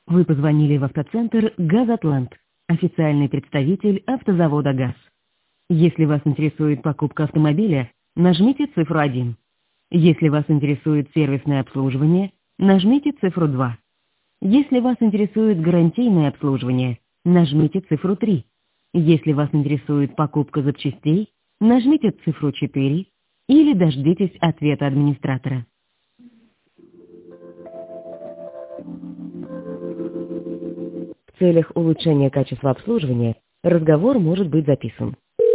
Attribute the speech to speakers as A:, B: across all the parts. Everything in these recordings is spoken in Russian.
A: Вы позвонили в автоцентр «Газатлант», официальный представитель автозавода «ГАЗ». Если вас интересует покупка автомобиля, нажмите цифру 1. Если вас интересует сервисное обслуживание, нажмите цифру 2. Если вас интересует гарантийное обслуживание, нажмите цифру 3. Если вас интересует покупка запчастей, нажмите цифру 4 или дождитесь ответа администратора. В целях улучшения качества обслуживания разговор может быть записан.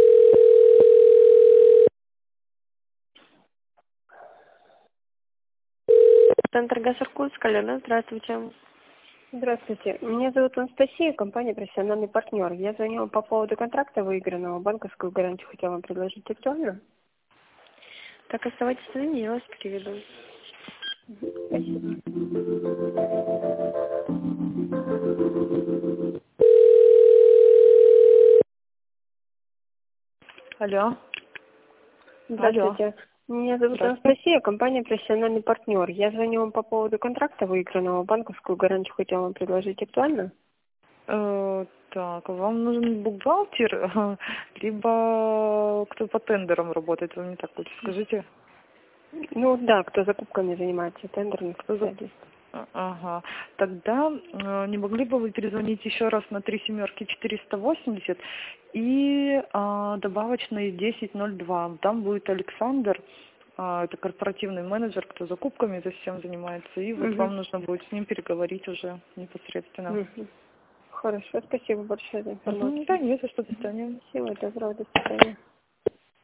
A: Центр ГАЗ Иркутск, Алена, здравствуйте.
B: Здравствуйте. Меня зовут Анастасия, компания «Профессиональный партнер». Я звоню вам по поводу контракта выигранного. Банковскую гарантию хотела вам предложить актуально.
A: Так, оставайтесь на линии, я вас переведу.
B: Спасибо.
C: Алло. Алло.
B: Здравствуйте. Меня зовут
C: Здравствуйте.
B: Анастасия, компания «Профессиональный партнер». Я звоню вам по поводу контракта выигранного. Банковскую гарантию хотела вам предложить актуально.
C: Так, вам нужен бухгалтер, либо кто по тендерам работает, вы мне так лучше скажите.
B: Ну да, кто закупками занимается, тендерных специалистов.
C: Ага. Тогда не могли бы вы перезвонить еще раз на 3 7 480 и добавочные 1002. Там будет Александр, это корпоративный менеджер, кто закупками за всем занимается. И вот вам нужно будет с ним переговорить уже непосредственно.
B: Хорошо, спасибо большое за информацию.
C: Да, нет, за что, до свидания.
B: Всего доброго, до свидания.